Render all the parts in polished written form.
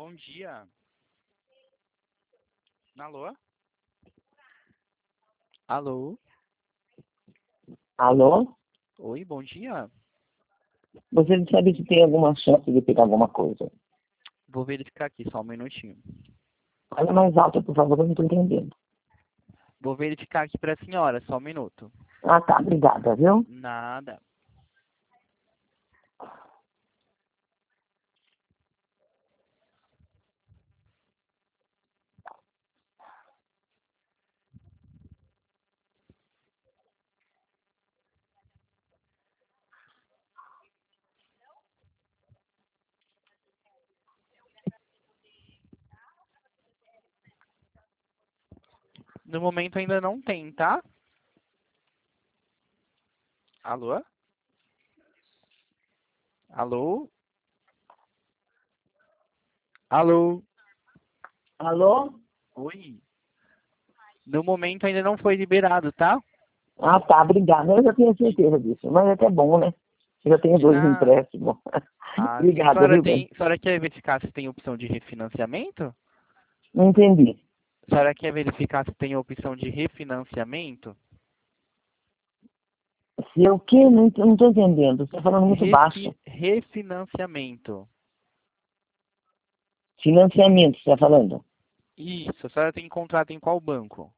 bom dia. Alô? Alô? Alô? Oi, bom dia. Você não sabe se tem alguma chance de pegar alguma coisa? Vou verificar aqui, só um minutinho. Fala mais alto, por favor, eu não estou entendendo. Vou verificar aqui para a senhora, só um minuto. Ah, tá, obrigada, viu? Nada. No momento ainda não tem, tá? Alô? Alô? Alô? Alô? Oi? No momento ainda não foi liberado, tá? Ah, tá, obrigada. Eu já tenho certeza disso, mas é até bom, né? Eu já tenho De 2 nada. empréstimos. Ah, sim. A Obrigada, senhora viu, bem? tem, a senhora quer verificar se tem opção de refinanciamento? Não entendi. A senhora quer verificar se tem opção de refinanciamento? Se eu o quê? Não estou entendendo. Você está falando muito baixo. Refinanciamento. Financiamento, você está falando? Isso, a senhora tem contrato em qual banco?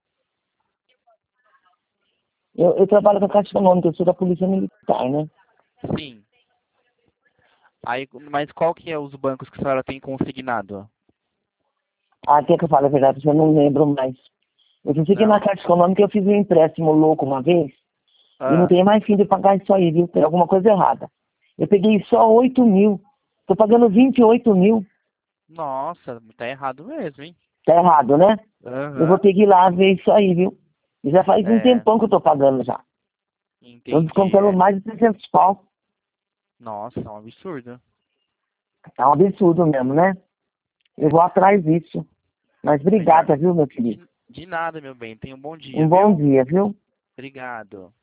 Eu trabalho com a Caixa Econômica, eu sou da Polícia Militar, né? Sim. Aí, mas qual que é os bancos que a senhora tem consignado? Ah, quer que eu fale a verdade? Eu não lembro mais. Eu só sei que na Não? Caixa Econômica eu fiz um empréstimo louco uma vez. E não Ah, tenho mais fim de pagar isso aí, viu? Tem alguma coisa errada. Eu peguei só 8 mil. Tô pagando 28 mil. nossa, tá errado mesmo, hein? Tá errado, né? Eu vou Aham. ter que ir lá ver isso aí, viu? E já faz um É, tempão que eu tô pagando já. Tô entendi. descontando É. mais de 300 pau. Nossa, é um absurdo. Tá um absurdo mesmo, né? Eu vou atrás disso. Mas Melhor. obrigada, viu, meu querido? De nada, meu bem. Tenha um bom dia, Um bom viu? dia, viu? Obrigado.